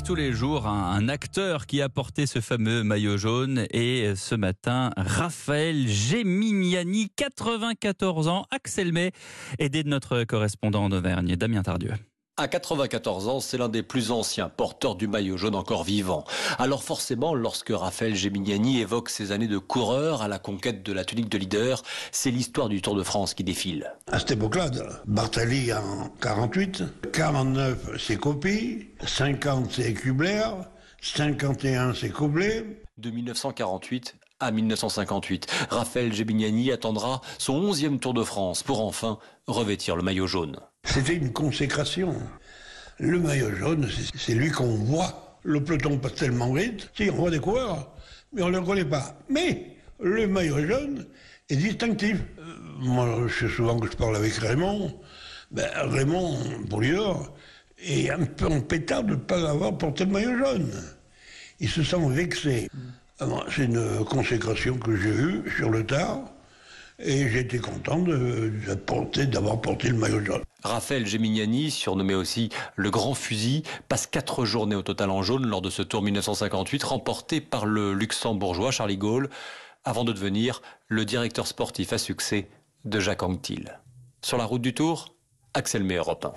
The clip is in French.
tous les jours un acteur qui a porté ce fameux maillot jaune. Et ce matin, Raphaël Géminiani, 94 ans, Axel May, aidé de notre correspondant en Auvergne, Damien Tardieu. À 94 ans, c'est l'un des plus anciens porteurs du maillot jaune encore vivant. Alors forcément, lorsque Raphaël Géminiani évoque ses années de coureur à la conquête de la tunique de leader, c'est l'histoire du Tour de France qui défile. À cette époque-là, Bartali en 48, 49 c'est Coppi, 50 c'est Kubler, 51 c'est Koblet. De 1948 à 1958, Raphaël Géminiani attendra son 11e Tour de France pour enfin revêtir le maillot jaune. C'était une consécration. Le maillot jaune, c'est lui qu'on voit. Le peloton passe tellement vite, si on voit des coureurs, mais on ne le connaît pas. Mais le maillot jaune est distinctif. Moi, je sais souvent que je parle avec Raymond. Raymond, pour lui, est un peu en pétard de ne pas avoir porté le maillot jaune. Il se sent vexé. C'est une consécration que j'ai eue sur le tard. Et j'étais content d'avoir porté le maillot jaune. Raphaël Géminiani, surnommé aussi le Grand Fusil, passe 4 journées au total en jaune lors de ce Tour 1958 remporté par le luxembourgeois Charlie Gaulle, avant de devenir le directeur sportif à succès de Jacques Anquetil. Sur la route du Tour, Axel May, Europe 1.